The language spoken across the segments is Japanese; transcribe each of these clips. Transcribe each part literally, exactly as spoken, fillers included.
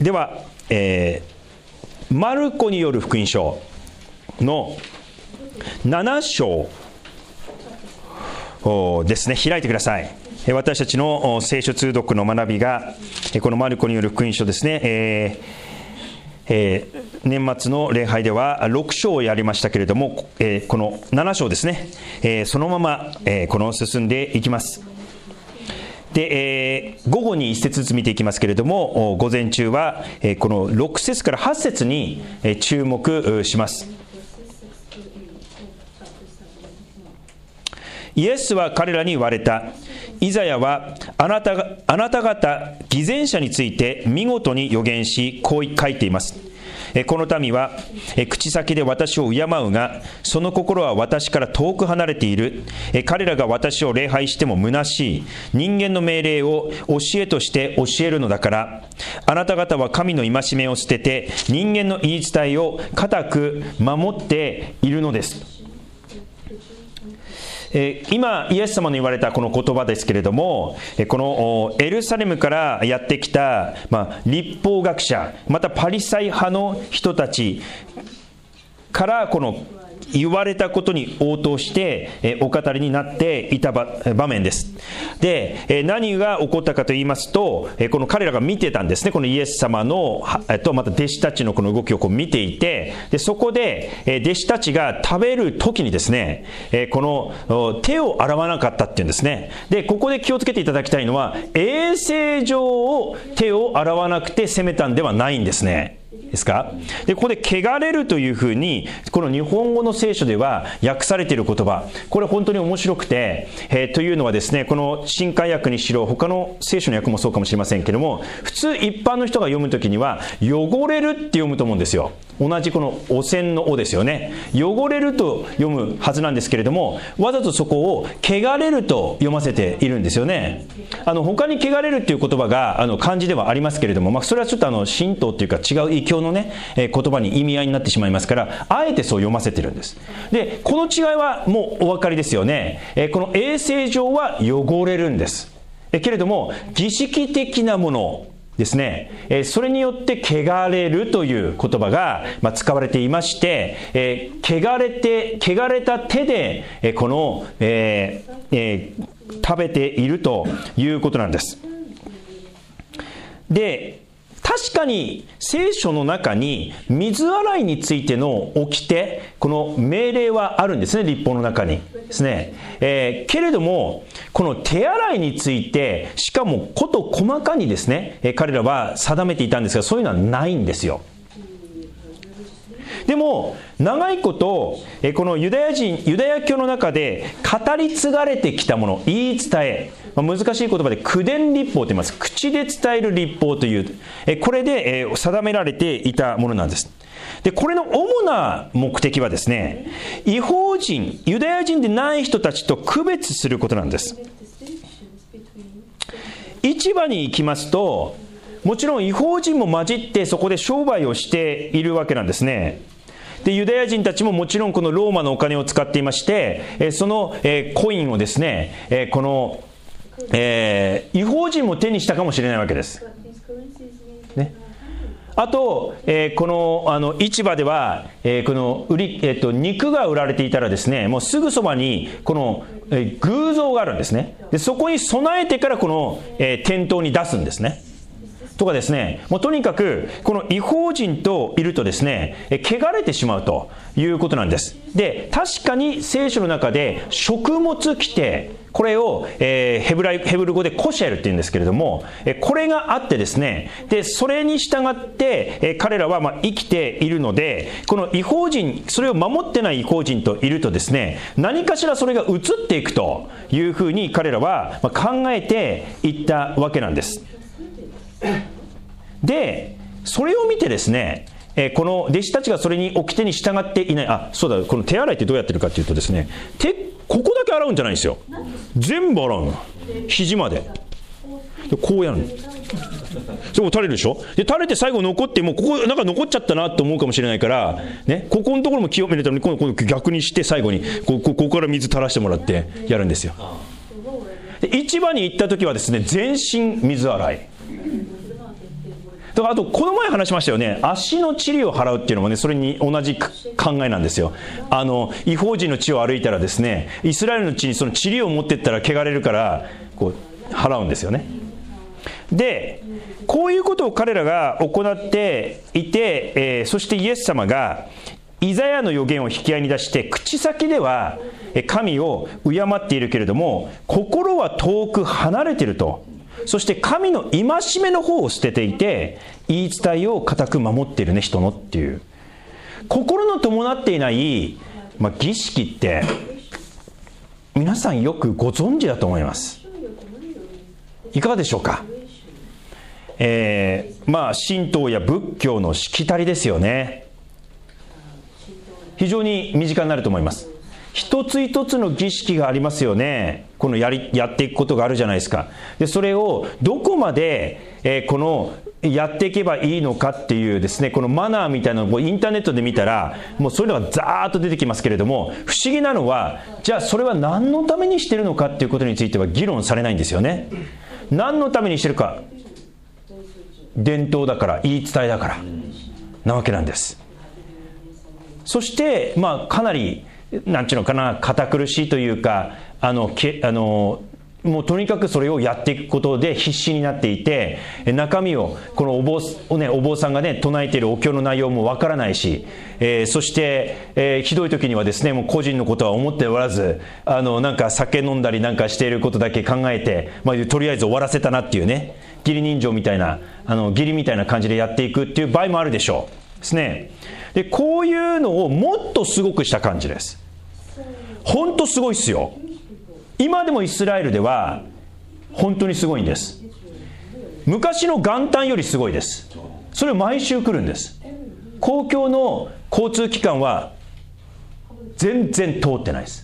では、えー、マルコによる福音書のなな章ですね、開いてください。私たちの聖書通読の学びがこのマルコによる福音書ですね、えーえー、年末の礼拝ではろく章をやりましたけれども、えー、このなな章ですね、えー、そのまま、えー、この進んでいきます。で、えー、午後にいち節ずつ見ていきますけれども、午前中は、えー、このろく節からはち節に、えー、注目します。イエスは彼らに言われた。イザヤはあなたが、あなた方偽善者について見事に予言し、こう書いています。この民は口先で私を敬うが、その心は私から遠く離れている。彼らが私を礼拝しても虚しい。人間の命令を教えとして教えるのだから、あなた方は神の戒めを捨てて人間の言い伝えを固く守っているのです。えー、今イエス様の言われたこの言葉ですけれども、このエルサレムからやってきた、まあ、律法学者、またパリサイ派の人たちからこの言われたことに応答してえお語りになっていた場面です。で、え何が起こったかと言いますと、えこの彼らが見てたんですね。このイエス様のとまた弟子たちのこの動きをこう見ていて、でそこでえ弟子たちが食べる時にですね、えこの手を洗わなかったっていうんですね。でここで気をつけていただきたいのは、衛生上を手を洗わなくて責めたんではないんですね。ですか？でここで汚れるというふうにこの日本語の聖書では訳されている言葉、これ本当に面白くて、えー、というのはですね、この新海訳にしろ他の聖書の訳もそうかもしれませんけども、普通一般の人が読むときには汚れるって読むと思うんですよ。同じこの汚染の汚ですよね。汚れると読むはずなんですけれども、わざとそこを汚れると読ませているんですよね。あの他に汚れるっていう言葉があの漢字ではありますけれども、まあ、それはちょっとあの神道っていうか違う異教のね、えー、言葉に意味合いになってしまいますから、あえてそう読ませてるんです。でこの違いはもうお分かりですよね。えー、この衛生上は汚れるんです。えー、けれども儀式的なものですね、えー、それによって汚れるという言葉が、まあ、使われていまして、えー、汚れて汚れた手で、えー、この、えーえー、食べているということなんです。で確かに聖書の中に水洗いについての掟、この命令はあるんですね、律法の中にですね。えー、けれどもこの手洗いについてしかも事細かにですね、えー、彼らは定めていたんですが、そういうのはないんですよ。でも長いこと、えー、このユダヤ人ユダヤ教の中で語り継がれてきたもの、言い伝え、まあ、難しい言葉で口伝律法と言います。口で伝える律法という、えー、これで、えー、定められていたものなんです。でこれの主な目的はですね、異邦人、ユダヤ人でない人たちと区別することなんです。市場に行きますと、もちろん異邦人も混じってそこで商売をしているわけなんですね。でユダヤ人たちももちろんこのローマのお金を使っていまして、そのコインをですね、この、えー、異邦人も手にしたかもしれないわけです、ね。あと、えー、この、あの市場では、えー、この売り、えー、と肉が売られていたらですね、もうすぐそばにこの、えー、偶像があるんですね。でそこに備えてからこの、えー、店頭に出すんですね。とかですね、もうとにかくこの異邦人といるとですね、汚れてしまうということなんです。で確かに聖書の中で食物規定、これを、えー、ヘブライヘブル語でコシェルっていうんですけれども、えこれがあってですね、でそれに従って、え彼らはまあ生きているので、この異邦人、それを守ってない異邦人といるとですね、何かしらそれが移っていくというふうに彼らはまあ考えていったわけなんです。でそれを見てですね、えー、この弟子たちがそれに掟に従っていない。あ、そうだ、この手洗いってどうやってるかっていうとですね、手ここだけ洗うんじゃないんですよ。全部洗うの、肘まで。でこうやるの。そこ垂れるでしょ。で垂れて最後残って、もうここなんか残っちゃったなと思うかもしれないから、ね、ここのところも清めるために今度逆にして最後にここ、ここから水垂らしてもらってやるんですよ。で市場に行った時はですね、全身水洗いだからあとこの前話しましたよね、足の塵を払うっていうのもね、それに同じ考えなんですよ。あの異邦人の地を歩いたらですね、イスラエルの地にその塵を持ってったら汚れるからこう払うんですよね。でこういうことを彼らが行っていて、えー、そしてイエス様がイザヤの預言を引き合いに出して、口先では神を敬っているけれども心は遠く離れていると。そして神の戒めの方を捨てていて、言い伝えを固く守っているね人のっていう、心の伴っていない、まあ、儀式って皆さんよくご存知だと思います。いかがでしょうか。えー、まあ神道や仏教のしきたりですよね。非常に身近になると思います。一つ一つの儀式がありますよね。このやりやっていくことがあるじゃないですか。でそれをどこまで、えー、このやっていけばいいのかっていうですね、このマナーみたいなのをインターネットで見たらもうそういうのがザーッと出てきますけれども、不思議なのはじゃあそれは何のためにしてるのかっていうことについては議論されないんですよね。何のためにしてるか、伝統だから、言い伝えだからなわけなんです。そしてまあかなりなんていうのかな、堅苦しいというか、あのけあのもうとにかくそれをやっていくことで必死になっていて、中身をこのお坊、ね、お坊さんがね唱えているお経の内容もわからないし、えー、そして、えー、ひどい時にはですね、もう個人のことは思っておらず、あのなんか酒飲んだりなんかしていることだけ考えて、まあ、とりあえず終わらせたなっていうね、義理人情みたいな、あの義理みたいな感じでやっていくっていう場合もあるでしょうですね。でこういうのをもっとすごくした感じです。本当すごいっすよ。今でもイスラエルでは本当にすごいんです。昔の元旦よりすごいです。それ毎週来るんです。公共の交通機関は全然通ってないです。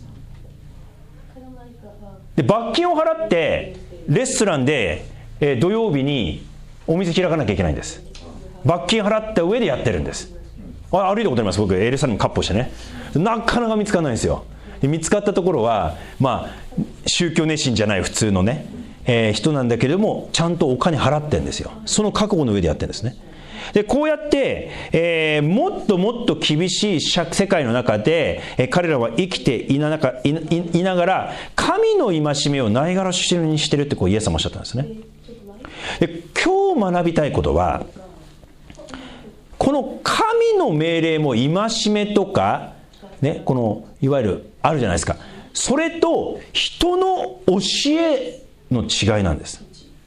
で罰金を払ってレストランで、えー、土曜日にお店開かなきゃいけないんです。罰金払った上でやってるんです。あ、歩いたことあります。僕エルサレム割歩してね、なかなか見つからないんですよ。で見つかったところは、まあ、宗教熱心じゃない普通のね、えー、人なんだけれどもちゃんとお金払ってるんですよ。その覚悟の上でやってるんですね。でこうやって、えー、もっともっと厳しい世界の中で、えー、彼らは生きていながら、いいながら神の戒めをないがらしにしてるってこうイエス様おっしゃったんですね。で今日学びたいことは、この神の命令も戒めとかね、このいわゆるあるじゃないですか。それと人の教えの違いなんです。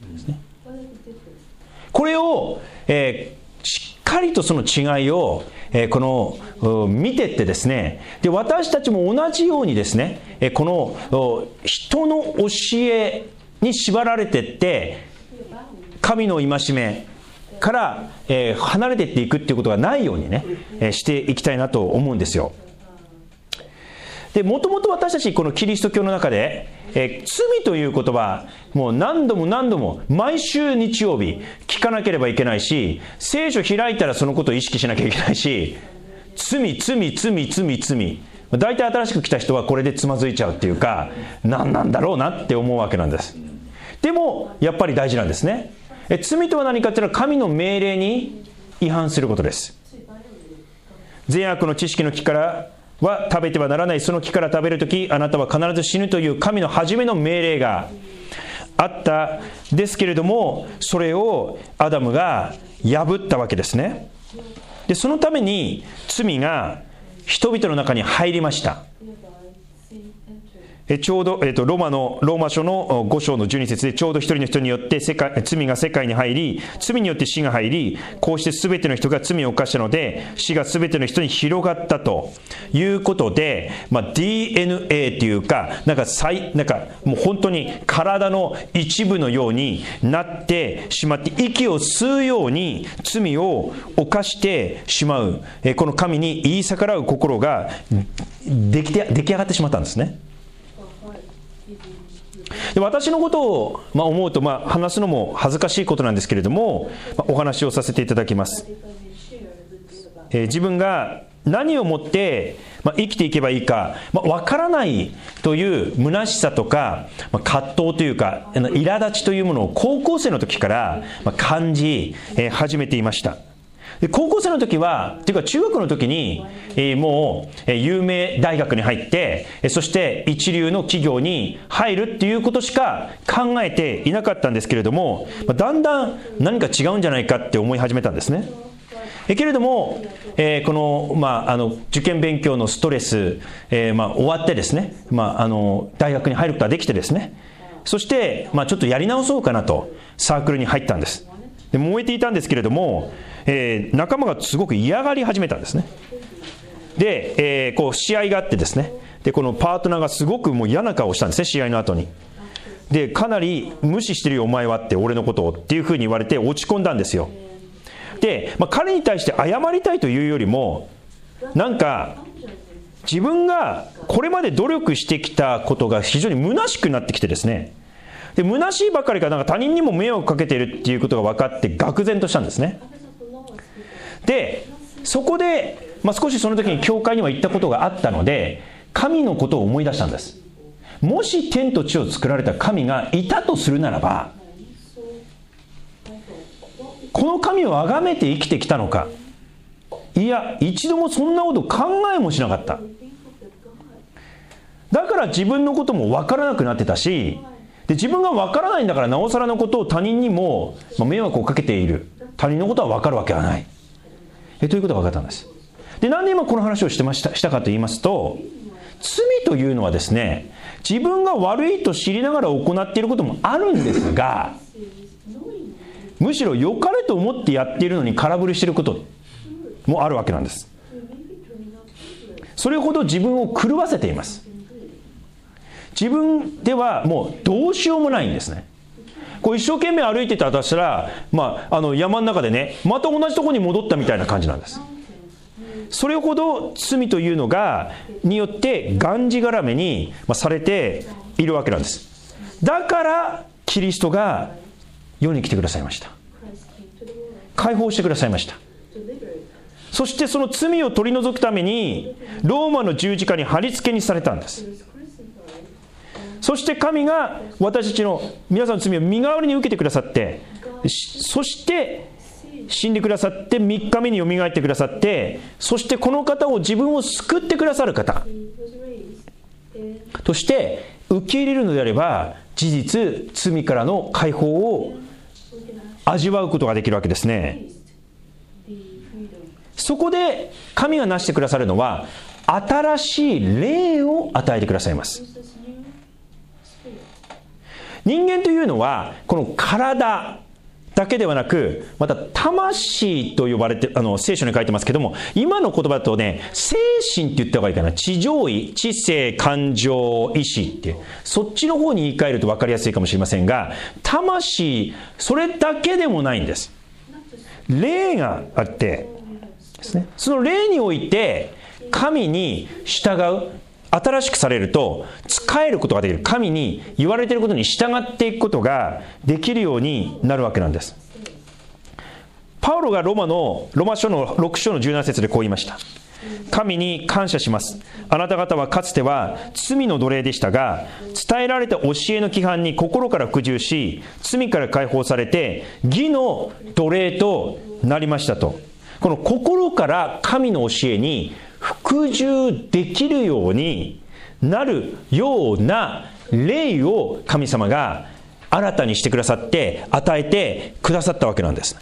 これを、えー、しっかりとその違いを、えー、この見てってですね、で私たちも同じようにですね、えー、この人の教えに縛られてって神の戒めから、えー、離れていっていくっていうことがないようにね、えー、していきたいなと思うんですよ。でもともと私たちこのキリスト教の中で、えー、罪という言葉もう何度も何度も毎週日曜日聞かなければいけないし、聖書開いたらそのことを意識しなきゃいけないし、罪罪罪罪罪、大体新しく来た人はこれでつまずいちゃうっていうか、何なんだろうなって思うわけなんです。でもやっぱり大事なんですね。え罪とは何かっていうのは神の命令に違反することです。善悪の知識の木からは食べてはならない。その木から食べるときあなたは必ず死ぬという神の初めの命令があったですけれども、それをアダムが破ったわけですね。でそのために罪が人々の中に入りました。えちょうど、えー、とローマのローマ書のご章のじゅうに節で、ちょうど一人の人によって世界罪が世界に入り、罪によって死が入り、こうして全ての人が罪を犯したので死が全ての人に広がったということで、まあ、ディーエヌエー というかなんか再なんかもう本当に体の一部のようになってしまって、息を吸うように罪を犯してしまう、えこの神に言い逆らう心ができて出来上がってしまったんですね。で私のことを、まあ、思うと、まあ、話すのも恥ずかしいことなんですけれども、まあ、お話をさせていただきます。えー、自分が何をもって、まあ、生きていけばいいか、まあ、分からないという虚しさとか、まあ、葛藤というか苛立ちというものを高校生の時から、まあ、感じ、えー、始めていました。で高校生の時はというか中学の時に、えー、もう、えー、有名大学に入って、えー、そして一流の企業に入るっていうことしか考えていなかったんですけれども、まあ、だんだん何か違うんじゃないかって思い始めたんですね。えけれども、えー、この、まあ、あの受験勉強のストレス、えーまあ、終わってですね、まあ、あの大学に入ることができてですね、そして、まあ、ちょっとやり直そうかなとサークルに入ったんです。で燃えていたんですけれども、えー、仲間がすごく嫌がり始めたんですね。で、えー、こう試合があってですね、でこのパートナーがすごくもう嫌な顔をしたんですね、試合の後に。でかなり無視してるよお前はって俺のことをっていうふうに言われて落ち込んだんですよ。で、まあ、彼に対して謝りたいというよりも、なんか自分がこれまで努力してきたことが非常に虚しくなってきてですね、で虚しいばかりかなんか他人にも迷惑かけているっていうことが分かって愕然としたんですね。でそこで、まあ、少しその時に教会には行ったことがあったので神のことを思い出したんです。もし天と地を作られた神がいたとするならば、この神を崇めて生きてきたのか、いや一度もそんなこと考えもしなかった。だから自分のことも分からなくなってたし、で自分が分からないんだからなおさらのことを他人にも迷惑をかけている。他人のことは分かるわけはないえということが分かったんです。でなんで今この話をしてましたしたかと言いますと、罪というのはですね、自分が悪いと知りながら行っていることもあるんですが、むしろ良かれと思ってやっているのに空振りしていることもあるわけなんです。それほど自分を狂わせています。自分ではもうどうしようもないんですね。こう一生懸命歩いてたとしたら、まあ、あの山の中でねまた同じところに戻ったみたいな感じなんです。それほど罪というのがによってがんじがらめにされているわけなんです。だからキリストが世に来てくださいました。解放してくださいました。そしてその罪を取り除くためにローマの十字架に貼り付けにされたんです。そして神が私たちの皆さんの罪を身代わりに受けてくださって、そして死んでくださってみっかめによみがえってくださって、そしてこの方を自分を救ってくださる方として受け入れるのであれば、事実罪からの解放を味わうことができるわけですね。そこで神がなしてくださるのは新しい霊を与えてくださいます。人間というのはこの体だけではなく、また魂と呼ばれて、あの聖書に書いてますけども、今の言葉だとね精神って言った方がいいかな。知情意、知性、感情、意志って、そっちの方に言い換えると分かりやすいかもしれませんが、魂それだけでもないんです。霊があってですね、その霊において神に従う、新しくされると仕えることができる。神に言われていることに従っていくことができるようになるわけなんです。パウロがロマのロマ書のろく章のじゅうなな節でこう言いました。神に感謝します。あなた方はかつては罪の奴隷でしたが、伝えられた教えの規範に心から服従し、罪から解放されて義の奴隷となりましたと。この心から神の教えに服従できるようになるような霊を神様が新たにしてくださって与えてくださったわけなんです。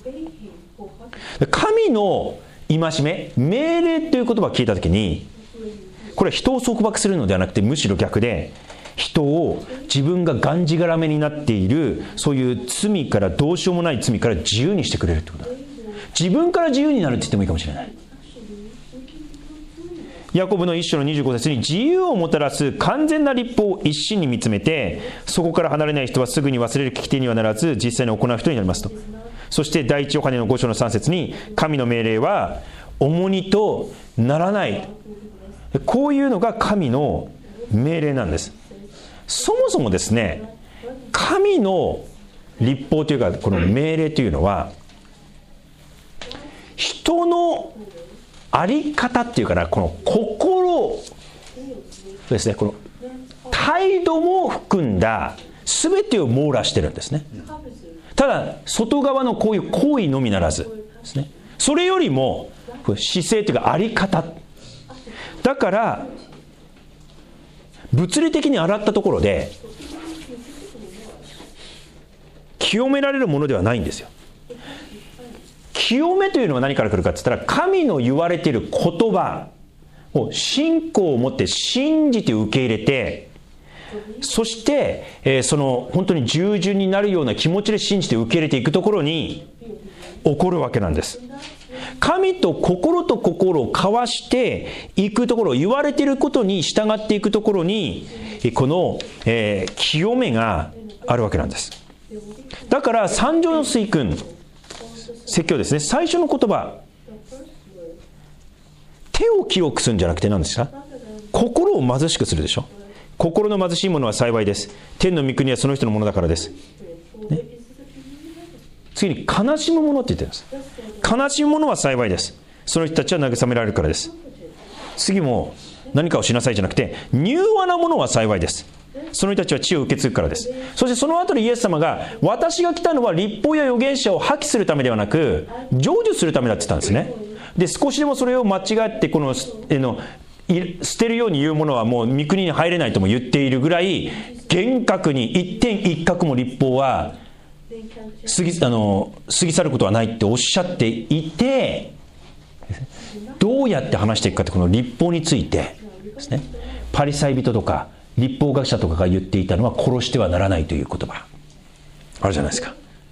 神の戒め、命令という言葉を聞いたときに、これは人を束縛するのではなくて、むしろ逆で人を自分ががんじがらめになっているそういう罪から、どうしようもない罪から自由にしてくれるということだ。自分から自由になるって言ってもいいかもしれない。ヤコブの一章のにじゅうご節に、自由をもたらす完全な律法を一心に見つめて、そこから離れない人はすぐに忘れる聞き手にはならず、実際に行う人になりますと。そして第一ヨハネのご章のさん節に、神の命令は重荷とならない。こういうのが神の命令なんです。そもそもですね、神の律法というかこの命令というのは、人のあり方っていうかな、この心ですね、この態度も含んだ全てを網羅してるんですね。ただ外側のこういう行為のみならずですね、それよりも姿勢というかあり方だから、物理的に洗ったところで清められるものではないんですよ。清めというのは何から来るかって言ったら、神の言われている言葉を信仰を持って信じて受け入れて、そして、えー、その本当に従順になるような気持ちで信じて受け入れていくところに起こるわけなんです。神と心と心を交わしていくところ、言われていることに従っていくところにこの、えー、清めがあるわけなんです。だから三条の水訓説教ですね、最初の言葉、手を清くするんじゃなくて何ですか、心を貧しくするでしょ。心の貧しい者は幸いです、天の御国はその人のものだからです、ね、次に悲しむ者って言ってるんです。悲しむ者は幸いです、その人たちは慰められるからです。次も何かをしなさいじゃなくて、柔和な者は幸いです、その人たちは地を受け継ぐからです。そしてその後でイエス様が、私が来たのは律法や預言者を破棄するためではなく成就するためだって言ったんですね。で少しでもそれを間違ってこのえの捨てるように言うものはもう御国に入れないとも言っているぐらい、厳格に一点一画も律法は過ぎ、あの過ぎ去ることはないっておっしゃっていて、どうやって話していくかって、この律法についてですね、パリサイ人とか律法学者とかが言っていたのは、殺してはならないという言葉あるじゃないですか。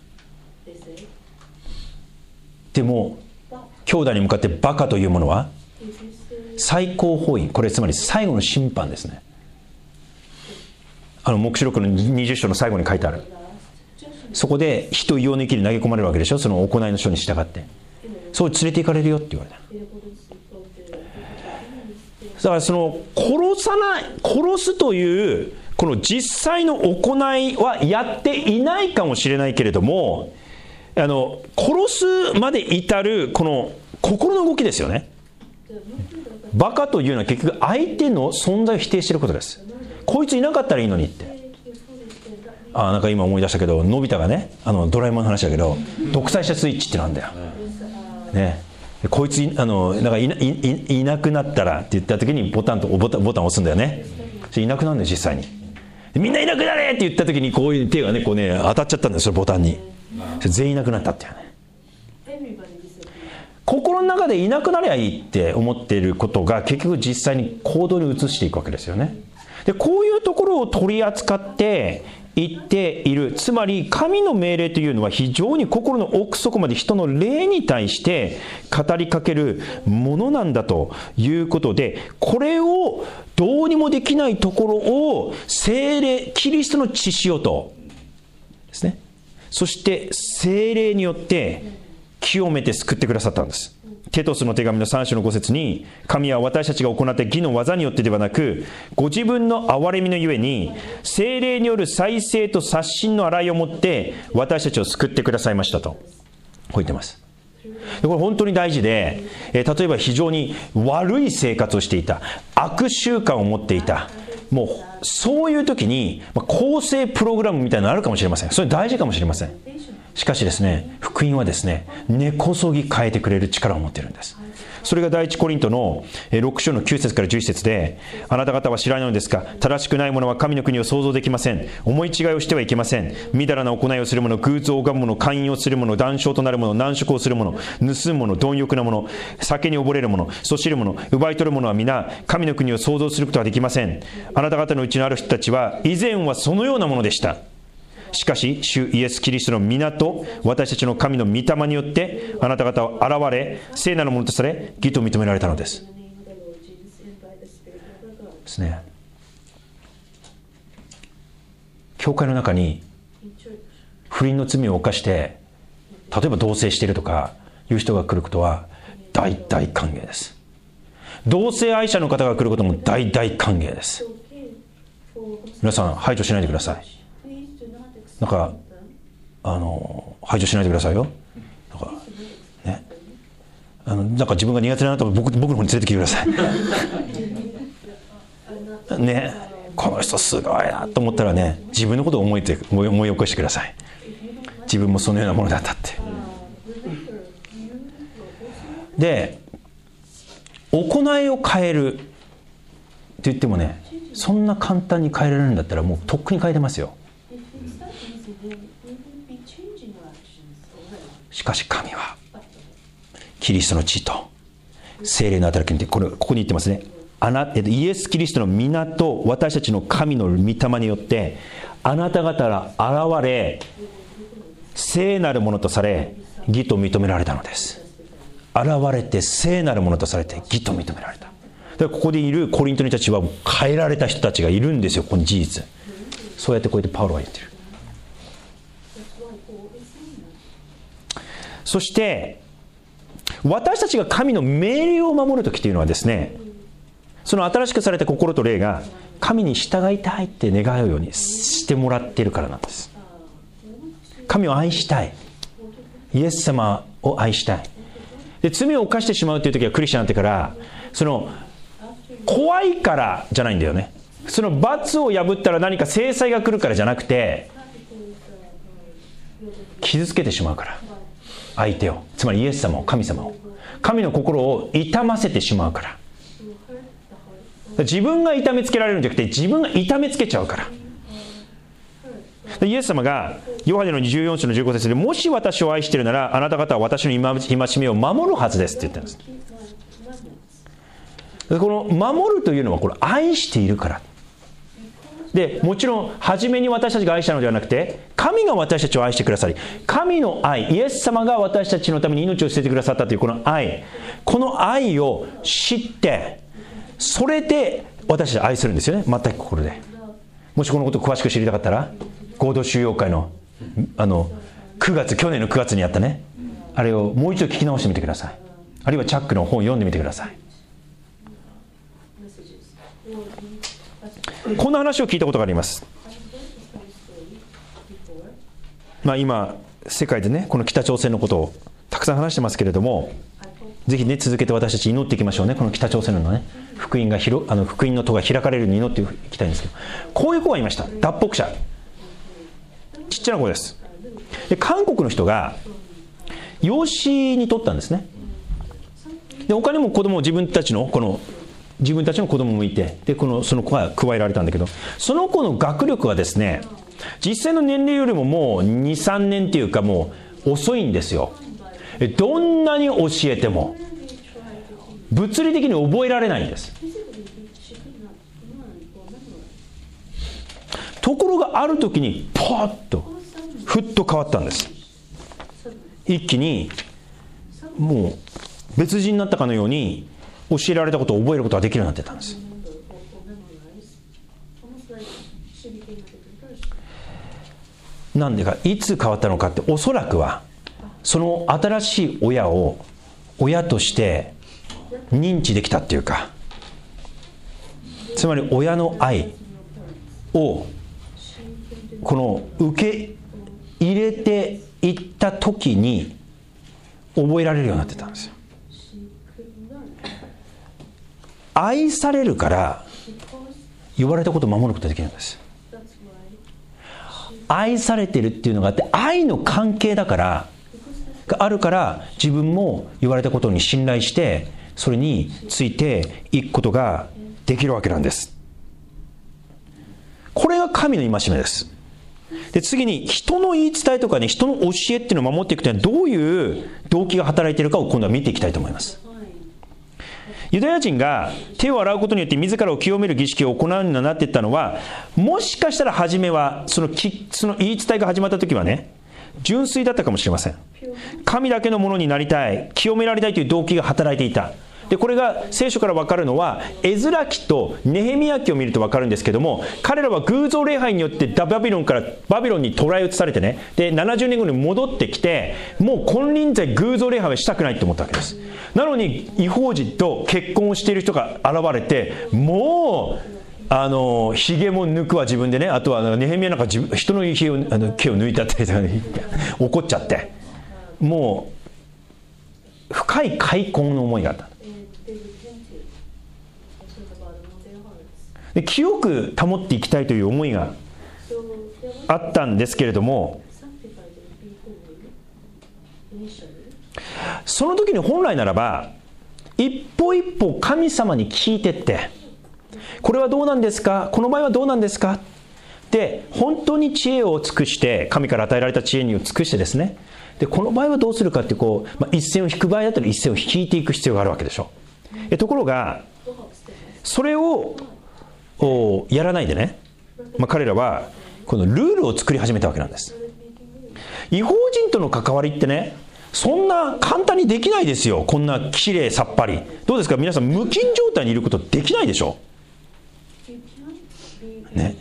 でも兄弟に向かってバカというものは最高法院、これつまり最後の審判ですね。あの黙示録のにじゅっ章の最後に書いてある、そこで火と硫黄の池に投げ込まれるわけでしょ、その行いの書に従って。そう連れて行かれるよって言われた。だからその殺さない、殺すというこの実際の行いはやっていないかもしれないけれども、あの殺すまで至るこの心の動きですよね。バカというのは結局相手の存在を否定していることです。こいついなかったらいいのにって。あ、なんか今思い出したけど、のび太がね、あのドラえもんの話だけど、独裁者スイッチってなんだよ、ね、こいつあのなんか い, い, いなくなったらって言った時にボタンとボタンボタンを押すんだよね。いなくなるんだよ実際に。みんないなくなれって言った時にこういう手がねこうね当たっちゃったんだよ、そのボタンに。全員いなくなったっていうね。心の中でいなくなりゃいいって思っていることが結局実際に行動に移していくわけですよね。でこういうところを取り扱っていっている。つまり神の命令というのは非常に心の奥底まで人の霊に対して語りかけるものなんだということで、これをどうにもできないところを聖霊、キリストの血潮とですね、そして聖霊によって清めて救ってくださったんです。テトスの手紙のさん章のご節に、神は私たちが行った義の技によってではなく、ご自分の憐れみのゆえに聖霊による再生と刷新の洗いをもって私たちを救ってくださいましたとこう言ってます。これ本当に大事で、え例えば非常に悪い生活をしていた、悪習慣を持っていた、もうそういう時に更生プログラムみたいなのあるかもしれません。それ大事かもしれません。しかしですね、福音はですね、根こそぎ変えてくれる力を持っているんです。それが第一コリントのろく章のきゅう節からじゅういち節で、あなた方は知らないのですか、正しくない者は神の国を想像できません。思い違いをしてはいけません。みだらな行いをする者、偶像を拝む者、勧誘をする者、談笑となる者、難色をする者、盗む者、貪欲な者、酒に溺れる者、そしる者、奪い取る者は皆神の国を想像することはできません。あなた方のうちのある人たちは以前はそのようなものでした。しかし主イエス・キリストの皆と私たちの神の御霊によってあなた方は現れ、聖なるものとされ義と認められたのです。ですね。教会の中に不倫の罪を犯して例えば同棲しているとかいう人が来ることは大大歓迎です。同性愛者の方が来ることも大大歓迎です。皆さん排除しないでください。なんかあの排除しないでくださいよ。なんかね、 あのなんか自分が苦手な方は 僕, 僕の方に連れてきてくださいね。この人すごいなと思ったらね、自分のことを思いて思い起こしてください。自分もそのようなものだったって。で、行いを変えるって言ってもね、そんな簡単に変えられるんだったらもうとっくに変えてますよ。しかし神はキリストの血と聖霊の働きに、これここに言ってますね。あなイエス・キリストの皆と私たちの神の御霊によってあなた方が現れ聖なるものとされ義と認められたのです。現れて聖なるものとされて義と認められた。だからここでいるコリントの人たちは変えられた人たちがいるんですよ。この事実。そうやってこうやってパウロは言ってる。そして私たちが神の命令を守るときというのはですね、その新しくされた心と霊が神に従いたいって願うようにしてもらっているからなんです。神を愛したい、イエス様を愛したい。で、罪を犯してしまうというときはクリスチャンになってからその怖いからじゃないんだよね。その罰を破ったら何か制裁が来るからじゃなくて、傷つけてしまうから、相手を、つまりイエス様を、神様を、神の心を痛ませてしまうから。自分が痛めつけられるんじゃなくて自分が痛めつけちゃうから。イエス様がヨハネのじゅうよん章のじゅうご節で、もし私を愛しているならあなた方は私の戒めを守るはずですって言ってるんです。この守るというのはこれ愛しているからで、もちろん初めに私たちが愛したのではなくて、神が私たちを愛してくださり、神の愛、イエス様が私たちのために命を捨ててくださったというこの愛、この愛を知ってそれで私たち愛するんですよね。全く心で。もしこのことを詳しく知りたかったら合同収容会のあのくがつ、去年のくがつにやったね、あれをもう一度聞き直してみてください。あるいはチャックの本を読んでみてください。こんな話を聞いたことがあります。まあ今世界でね、この北朝鮮のことをたくさん話してますけれども、ぜひね続けて私たち祈っていきましょうね。この北朝鮮のね、福音が広あの福音の戸が開かれるように祈っていきたいんですけど、こういう子がいました。脱北者、ちっちゃな子です。で、韓国の人が養子に取ったんですね。で、他にも子供を自分たちのこの自分たちの子供もいて、でこのその子が加えられたんだけど、その子の学力はですね、実際の年齢よりももう にさんねんっていうかもう遅いんですよ。どんなに教えても物理的に覚えられないんです。ところがある時にポーッとふっと変わったんです。一気にもう別人になったかのように教えられたことを覚えることができるようになってたんです。なんでか、いつ変わったのかって、おそらくはその新しい親を親として認知できたっていうか、つまり親の愛をこの受け入れていった時に覚えられるようになってたんですよ。愛されるから言われたことを守ることができるんです。愛されてるっていうのがあって、愛の関係だからがあるから自分も言われたことに信頼してそれについていくことができるわけなんです。これが神の戒めです。で、次に人の言い伝えとかね、人の教えっていうのを守っていくというのはどういう動機が働いているかを今度は見ていきたいと思います。ユダヤ人が手を洗うことによって自らを清める儀式を行うようになっていったのは、もしかしたら初めはそのきその言い伝えが始まった時はね、純粋だったかもしれません。神だけのものになりたい、清められたいという動機が働いていた。で、これが聖書から分かるのはエズラ記とネヘミヤ記を見ると分かるんですけども、彼らは偶像礼拝によってバビロンからバビロンに捕らえ移されてね、でななじゅうねんごに戻ってきて、もう金輪際偶像礼拝はしたくないと思ったわけです。なのに異邦人と結婚をしている人が現れて、もうあのひげも抜くわ自分でね、あとはネヘミヤなんか自人のひげをあの毛を抜いたって怒っちゃって、もう深い悔恨の思いがあった。で清く保っていきたいという思いがあったんですけれども、その時に本来ならば一歩一歩神様に聞いてって、これはどうなんですか、この場合はどうなんですかで、本当に知恵を尽くして、神から与えられた知恵にを尽くしてですね、でこの場合はどうするかってこう、まあ、一線を引く場合だったら一線を引いていく必要があるわけでしょ。えところがそれをやらないでね、まあ、彼らはこのルールを作り始めたわけなんです。異邦人との関わりってね、そんな簡単にできないですよ。こんなきれいさっぱり。どうですか皆さん、無菌状態にいることできないでしょね。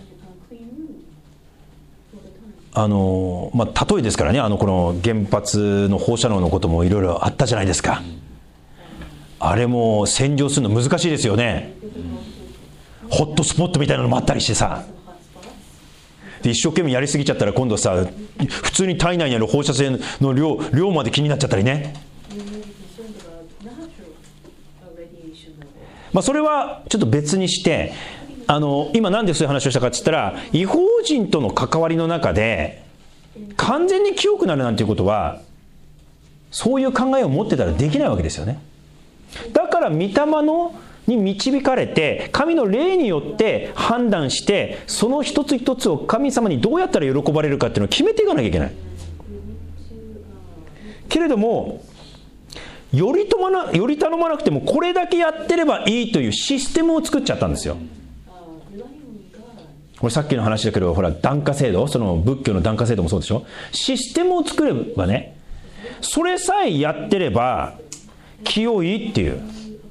あのまあ、例えですからね、あのこの原発の放射能のこともいろいろあったじゃないですか。あれも洗浄するの難しいですよね。ホットスポットみたいなのもあったりしてさ、で一生懸命やりすぎちゃったら今度さ、普通に体内にある放射線の量、量まで気になっちゃったりね。まあ、それはちょっと別にして、あの今なんでそういう話をしたかって言ったら、異邦人との関わりの中で完全に清くなるなんていうことは、そういう考えを持ってたらできないわけですよね。だから御霊のに導かれて、神の霊によって判断して、その一つ一つを神様にどうやったら喜ばれるかっていうのを決めていかなきゃいけない。けれどもより頼まな、より頼まなくてもこれだけやってればいいというシステムを作っちゃったんですよ。これさっきの話だけど、ほら檀家制度、その仏教の檀家制度もそうでしょ。システムを作ればね、それさえやってれば清いっていう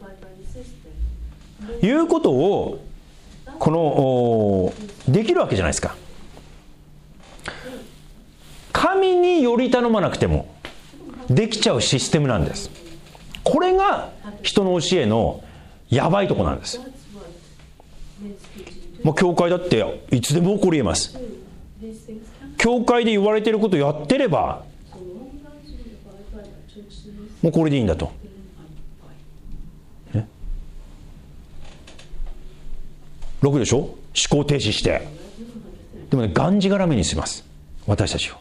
いうことをこのできるわけじゃないですか。神により頼まなくてもできちゃうシステムなんです。これが人の教えのやばいとこなんです。もう教会だっていつでも起こり得ます。教会で言われていることをやってればもうこれでいいんだと、ね、ろくでしょ。思考停止して、でもね、がんじがらめにします私たちを。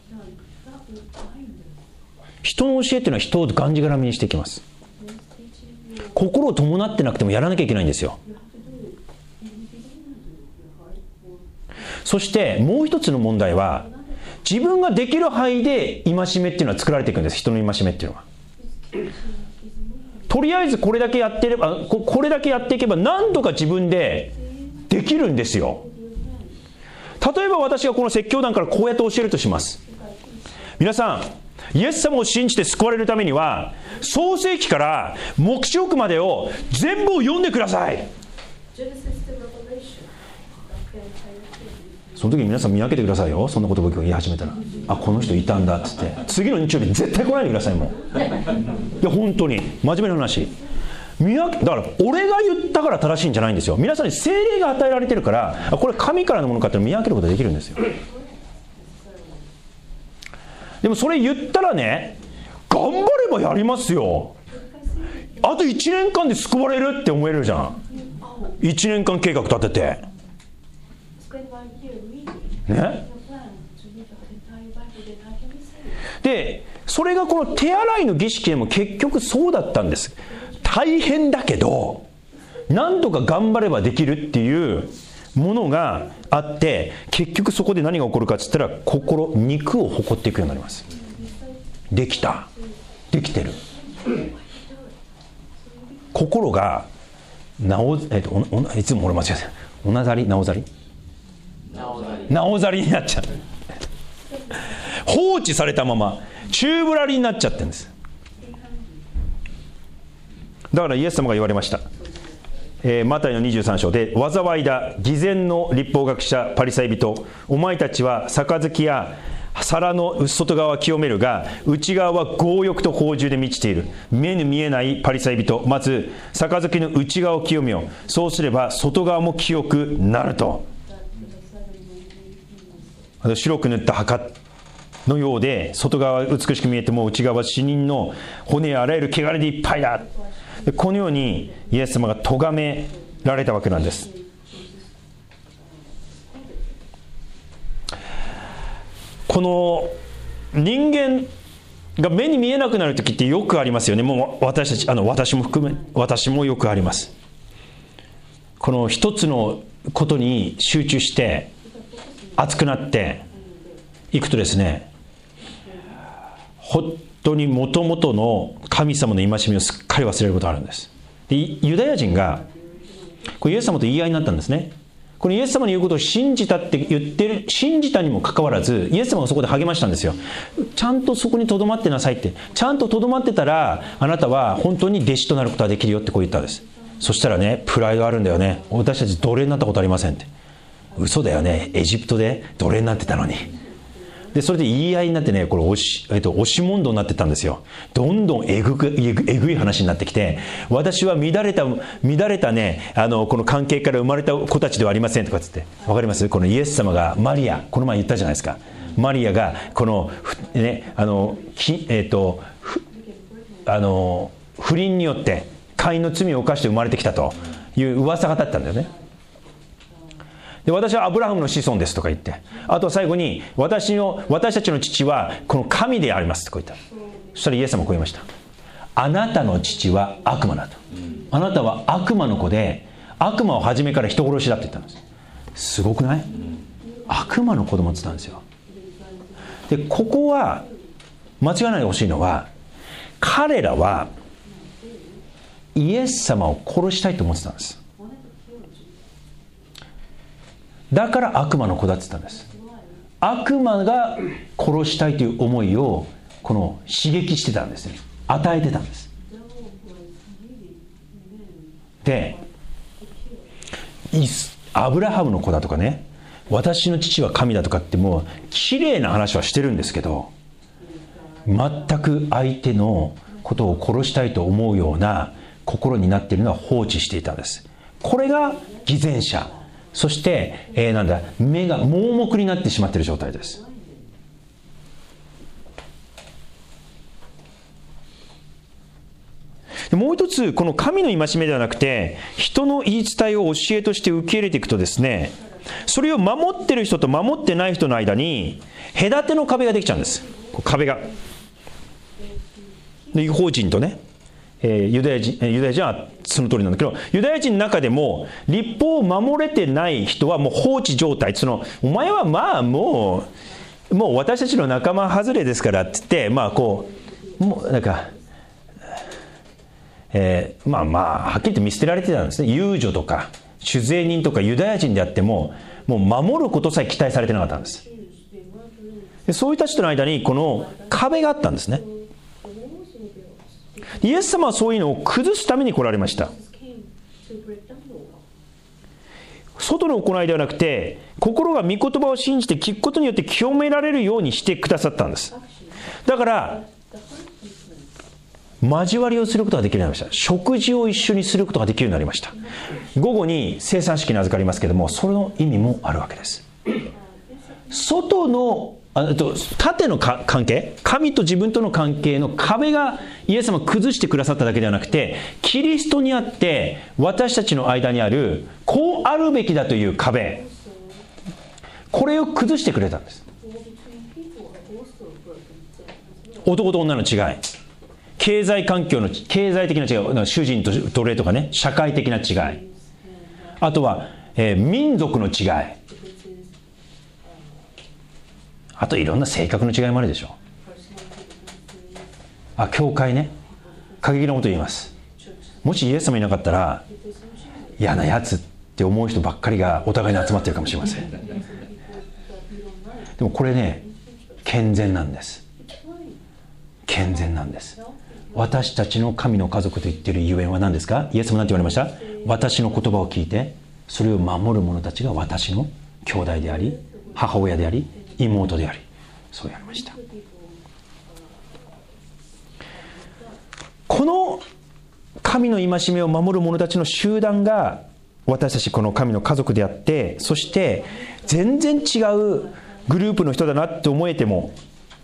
人の教えっていうのは人をがんじがらめにしていきます。心を伴ってなくてもやらなきゃいけないんですよ。そしてもう一つの問題は、自分ができる範囲で戒めっていうのは作られていくんです。人の戒めっていうのはとりあえずこれだけやってれば、これだけやっていけば何とか自分でできるんですよ。例えば私がこの説教団からこうやって教えるとします。皆さん、イエス様を信じて救われるためには創世記から黙示録までを全部を読んでください。その時に皆さん見分けてくださいよ。そんなこと僕が言い始めたら、あ、この人いたんだっつって次の日曜日絶対来ないでください。もういや本当に真面目な話、見分けだから俺が言ったから正しいんじゃないんですよ。皆さんに聖霊が与えられてるから、これ神からのものかって見分けることができるんですよ。でもそれ言ったらね、頑張ればやりますよ。あといちねんかんで救われるって思えるじゃん。いちねんかん計画立ててね。でそれがこの手洗いの儀式でも結局そうだったんです。大変だけどなんとか頑張ればできるっていうものがあって、結局そこで何が起こるかって言ったら、心、肉を誇っていくようになります。できた、できてる、心がなお、えっと、おおいつも俺間違えてる、おなざり、なおざりなおざりになっちゃう放置されたまま宙ぶらりになっちゃってるんです。だからイエス様が言われました、えー、マタイのにじゅうさん章で、災いだ偽善の律法学者パリサイ人、お前たちは杯や皿の外側は清めるが内側は強欲と放縦で満ちている。目に見えないパリサイ人、まず杯の内側を清めよう、そうすれば外側も清くなると。白く塗った墓のようで、外側は美しく見えても内側は死人の骨やあらゆる汚れでいっぱいだ。でこのようにイエス様が咎められたわけなんです。この人間が目に見えなくなる時ってよくありますよね。もう私たち、あの私も含め私もよくあります。この一つのことに集中して熱くなっていくとですね、本当に元々の神様の戒めをすっかり忘れることがあるんです。でユダヤ人がこれイエス様と言い合いになったんですね。このイエス様の言うことを信じたって言ってる、信じたにもかかわらずイエス様がそこで励ましたんですよ。ちゃんとそこにとどまってなさいって、ちゃんととどまってたらあなたは本当に弟子となることができるよってこう言ったんです。そしたらね、プライドあるんだよね、私たち奴隷になったことありませんって。嘘だよね、エジプトで奴隷になってたのに。でそれで言い合いになってね、これ押し、えっと、押し問答になってったんですよ。どんどんえぐくえぐ、えぐい話になってきて、私は乱れた乱れたね、あのこの関係から生まれた子たちではありませんとかつって、わかります？このイエス様がマリア、この前言ったじゃないですか。マリアがこのね、あのきえっとあの不倫によってカインの罪を犯して生まれてきたという噂が立ったんだよね。で私はアブラハムの子孫ですとか言って、あと最後に 私の私たちの父はこの神でありますとこう言った。そしたらイエス様はこう言いました。あなたの父は悪魔だと。あなたは悪魔の子で、悪魔を初めから人殺しだって言ったんです。すごくない？悪魔の子供って言ったんですよ。でここは間違わないでほしいのは、彼らはイエス様を殺したいと思ってたんです。だから悪魔の子だって言ったんです。悪魔が殺したいという思いをこの刺激してたんですね。与えてたんです。でアブラハムの子だとかね、私の父は神だとかってもう綺麗な話はしてるんですけど、全く相手のことを殺したいと思うような心になっているのは放置していたんです。これが偽善者、そして、えー、なんだ目が盲目になってしまっている状態です。でもう一つ、この神の戒めではなくて人の言い伝えを教えとして受け入れていくとですね、それを守ってる人と守ってない人の間に隔ての壁ができちゃうんです。壁がで違法人とね、えー、ユダヤ人、ユダヤ人はその通りなんだけど、ユダヤ人の中でも律法を守れてない人はもう放置状態。そのお前はまあもうもう私たちの仲間外れですからって言って、まあこうもうなんか、えー、まあまあはっきりと見捨てられてたんですね。遊女とか酒税人とかユダヤ人であってももう守ることさえ期待されてなかったんです。でそういう人たちとの間にこの壁があったんですね。イエス様はそういうのを崩すために来られました。外の行いではなくて、心が御言葉を信じて聞くことによって清められるようにしてくださったんです。だから交わりをすることができるようになりました。食事を一緒にすることができるようになりました。午後に生産式に預かりますけれども、その意味もあるわけです。外のあと縦のか関係、神と自分との関係の壁がイエス様崩してくださっただけではなくて、キリストにあって私たちの間にあるこうあるべきだという壁、これを崩してくれたんです。男と女の違い、経済環境の経済的な違い、主人と奴隷とかね、社会的な違い、あとは、えー、民族の違い、あといろんな性格の違いもあるでしょう。あ、教会ね、過激なこと言います。もしイエス様いなかったら嫌なやつって思う人ばっかりがお互いに集まってるかもしれません。でもこれね、健全なんです。健全なんです。私たちの神の家族と言っているゆえんは何ですか？イエス様何て言われました？私の言葉を聞いてそれを守る者たちが私の兄弟であり母親であり妹であり、そう言われました。この神の戒めを守る者たちの集団が私たちこの神の家族であって、そして全然違うグループの人だなって思えても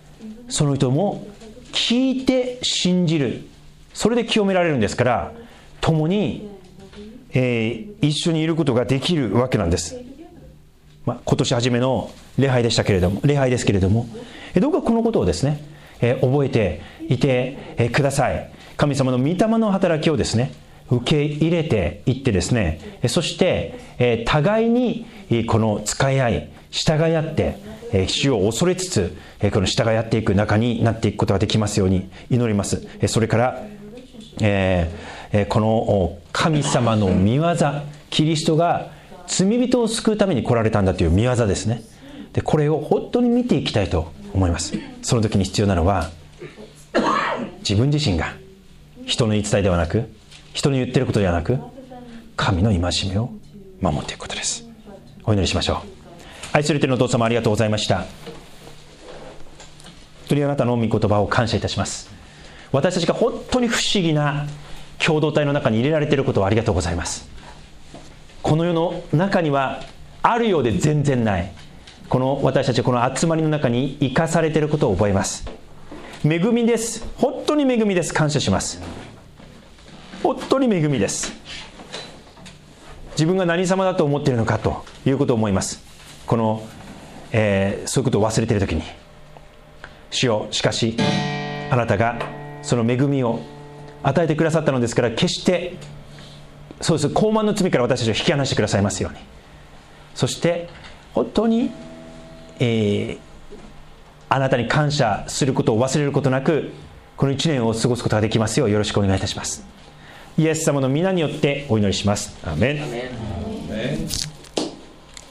その人も聞いて信じる、それで清められるんですから、共に、えー、一緒にいることができるわけなんです。まあ、今年初めの礼拝でしたけれども、礼拝ですけれども、どうかこのことをですね、えー、覚えていて、えー、ください。神様の御霊の働きをですね、受け入れていってですね、そして、えー、互いにこの使い合い、従い合って、えー、主を恐れつつ、えー、この従い合っていく中になっていくことができますように祈ります。えー、それから、えーえー、この神様の御業、キリストが罪人を救うために来られたんだという御業ですね。でこれを本当に見ていきたいと思います。その時に必要なのは、自分自身が人の言い伝えではなく、人の言ってることではなく、神の戒めを守っていくことです。お祈りしましょう。愛する天のお父様、ありがとうございました。本当にあなたの御言葉を感謝いたします。私たちが本当に不思議な共同体の中に入れられていることをありがとうございます。この世の中にはあるようで全然ない、この私たちこの集まりの中に生かされていることを覚えます。恵みです。本当に恵みです。感謝します。本当に恵みです。自分が何様だと思っているのかということを思います。この、えー、そういうことを忘れているときに、主よ、しかしあなたがその恵みを与えてくださったのですから、決してそうです、高慢の罪から私たちを引き離してくださいますように。そして本当に、えー、あなたに感謝することを忘れることなく、このいちねんを過ごすことができますようよろしくお願いいたします。イエス様の皆によってお祈りします。アーメン。アーメン。